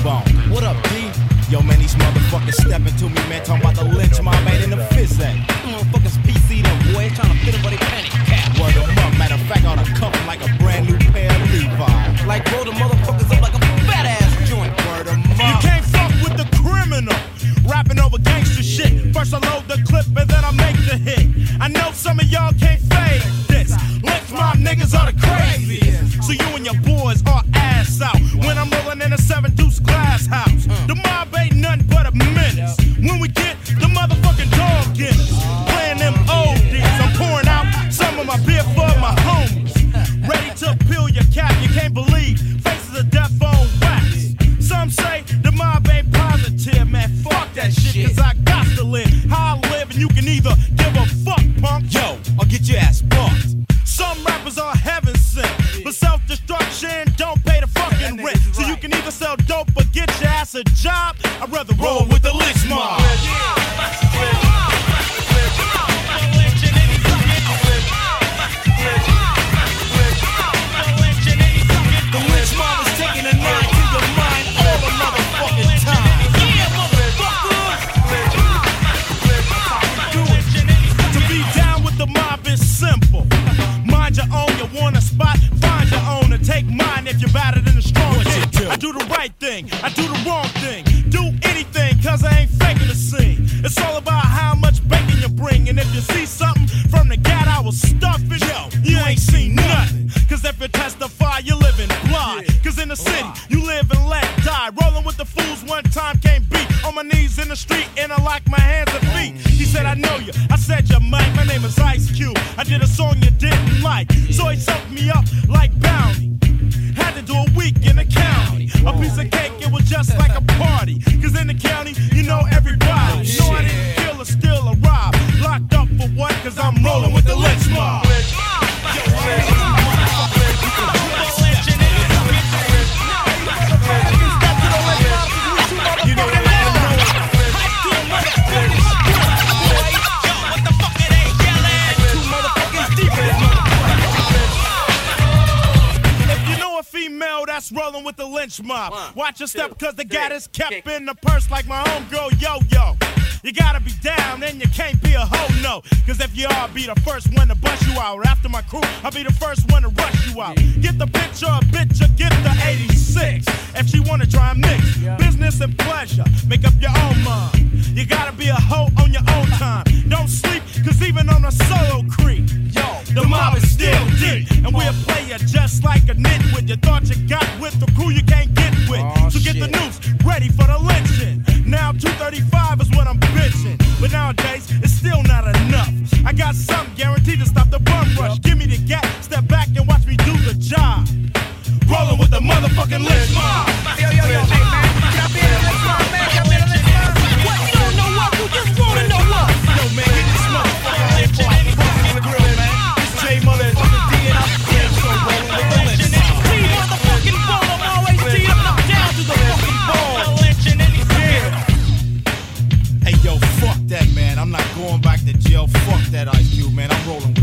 T-Bone. What up, D? Yo, man, these motherfuckers stepping to me, man, talking about the lynch mob, man, in the Fizz Act. Motherfuckers PC them, boy, trying to fit them where they panic cap. Word them up, matter of fact, I ought to cuff them like a brand new pair of Levi's. Like roll the motherfuckers up like a fat ass joint. Word them up. You can't fuck with the criminal. Rapping over gangster shit. First I load the clip and then I make the hit. I know some of y'all can't fade this. Lynch mob niggas are the craziest. So you and your boys are ass out when I'm rolling in a 7-deuce glass house. The mob ain't nothing but a menace. When we get the motherfucking dog in us, playing them oldies, I'm pouring out some of my beer for my homies. Ready to peel your cap, you can't believe faces of death on wax. Some say the mob ain't positive, man. Fuck that shit, cause I got to live how I live, and you can either give a fuck, punk. Yo, I'll get your ass bumped. Some rappers are heaven sent, but self-destruction don't pay the fucking rent. So you can either sell dope or get your ass a job. I'd rather roll with the lynch mob. The lynch mob is taking a knife to your mind all the motherfucking time. To be down with the mob is simple. Mind your own, you want a spot, find your own and take mine if you're better than the strong kid. I do the right thing, I do the wrong thing. Do anything, cause I ain't faking the scene. It's all about how much bacon you bring. And if you see something from the gat, I will stuff it. Yo, you ain't seen nothing. Cause if you testify, you live in blood. Cause in the city, you live and let die. Rolling with the fools one time can't beat. On my knees in the street and I lock my hands and feet. He said, I know you. I said, you might. My name is Ice Cube. I did a song you didn't like. So he soaked me up like Bounty. Had to do a week in the county. A piece of cake, it was just like a party. Cause in the county, you know everybody. You know I didn't kill or steal or rob. Locked up for what? Cause I'm rolling with the lynch mob. You know what female that's rolling with the lynch mob. Watch your step cause the gat is kept in the purse like my homegirl Yo-Yo. You gotta be down and you can't be a hoe, no. Cause if you are, I'll be the first one to bust you out. After my crew, I'll be the first one to rush you out. Get the picture, bitch, or get the 86. If she wanna try a mix, business and pleasure, make up your own mind. You gotta be a hoe on your own time. Don't sleep, cause even on a solo creep, the mob is still deep. And we'll play you just like a nitwit. You thought you got with the crew you can't get with. So get the noose ready for the lynching. Now 235 is what I'm bitching. But nowadays, it's still not enough. I got something guaranteed to stop the bum rush. Give me the gap, step back and watch me do the job. Rolling with the motherfucking lynch mob. Yo, hey man, can I be in the lynch mob, man? Can I be in the lynch mob? What? You don't know what? You just wanna know what? Yo man, hit this motherfucking lynch mob. Fucking the grill, man. This J motherfucking D and I'm so rolling with the lynch mob. T motherfucking ball, I'm always T up and I'm down to the fucking ball. Hey yo, fuck that, man. I'm not going back to jail. Fuck that, Ice Cube, man. I'm rolling with